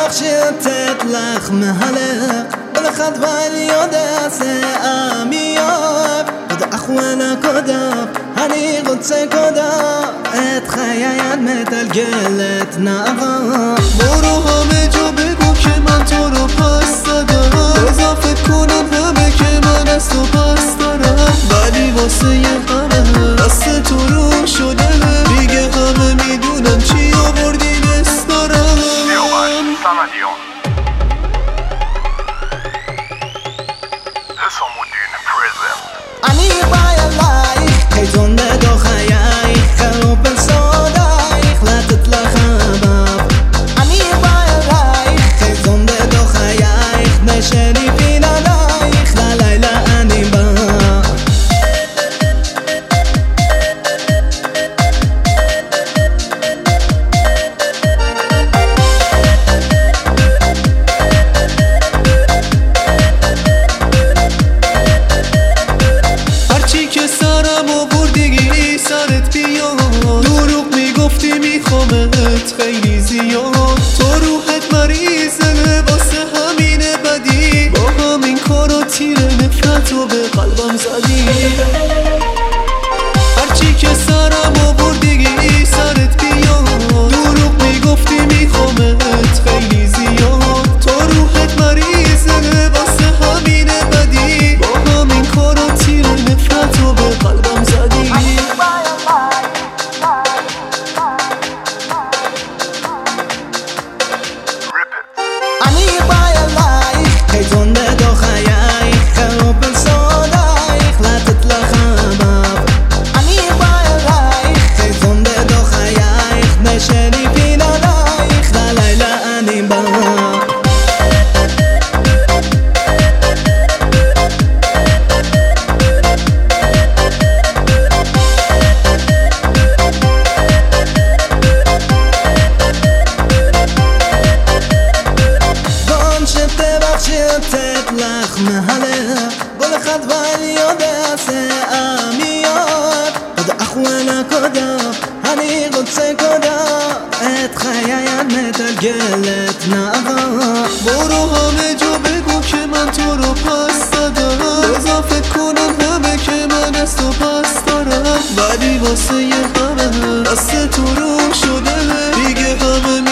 ببخشیدت لخم هلق ولخد واليوداس آمياب قد أخوانا كداب هني قدس كداب اتخيل مثل قلت نغاب برو همه جا بگو که من تو رو پس دادم اضافه کنم همه که من از تو پس دارم ولی واسه همه دست تو رو شده دیگه همه میدونم چی آوردی دست دارم אני בא אלייך, חייזון בדוח חייך, חרוב בסודייך, לתת לך אבב. אני בא אלייך, חייזון בדוח חייך, בני שניפין עלייך, ללילה אני בא. خیلی زیاد تو روحت مریضه واسه همینه بدی با همین کارا تیر نفرت رو به قلبم زدی هرچی که سرم آوردگی سرت بیاد دروغ میگفتی میخوامت خیلی زیاد تو روحت مریضه واسه همینه بدی با همین کارا تیر نفرت رو به قلبم زدی אני בא אלייך, חייזון בדוח חייך, חרוב בסודייך, לתת לך אבב. אני בא אלייך, חייזון בדוח חייך, בני שניפין עלייך, ללילה אני בא. בבחשייתת לחם הלך כל אחד והליודס آمياب قد أخوانا كداب אני רוצה كداب את חיי עד מתגלת נאווה برو همه جا بگو که من تو رو پس دادم اضافه کنم همه که من از تو پس دارم ولی واسه همه دست تو رو شده دیگه همه